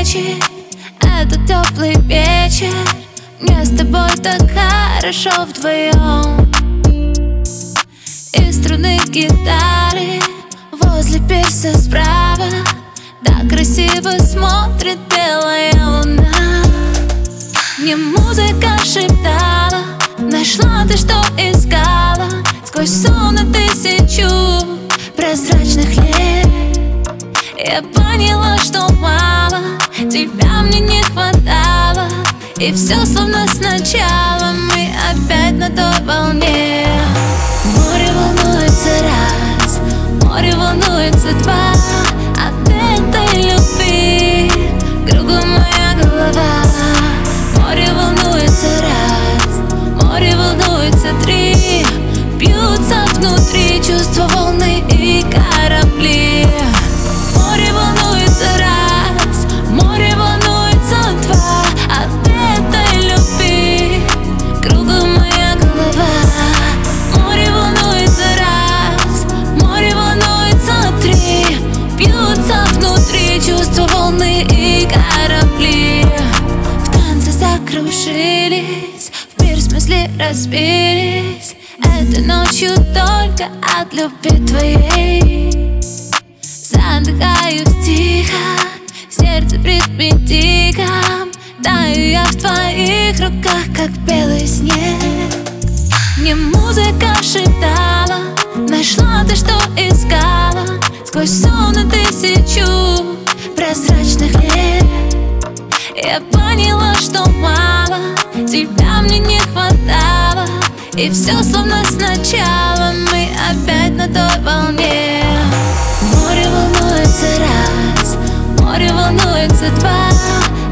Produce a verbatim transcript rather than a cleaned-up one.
плечи. Это теплый вечер, мне с тобой так хорошо вдвоем. И струны гитары возле пирса справа так красиво смотрит белая луна. Мне музыка шептала: нашла ты, что искала, сквозь сон на тысячу прозрачных лет. Я поняла, что мало, тебя мне не хватало, и все словно сначала, мы опять на той волне. Море волнуется раз, море волнуется два от этой любви, кругом моя голова. Море волнуется раз, море волнуется три, бьются внутри чувства волны и корабли. Море волнуется раз, море волнуется два от этой любви, кругом моя голова. Море волнуется раз, море волнуется три, бьются внутри чувства волны и корабли. В танце закружились, в мир смысле разбились. Этой ночью только от любви твоей задыхаюсь тихо, сердце в ритме диком. Таю я в твоих руках, как белый снег. Мне музыка шептала: нашла ты, что искала, сквозь сон на тысячу прозрачных лет. Я поняла, что мало, тебя мне не хватало, и все словно сначала, мы опять на той волне. Море волнуется раз, море волнуется два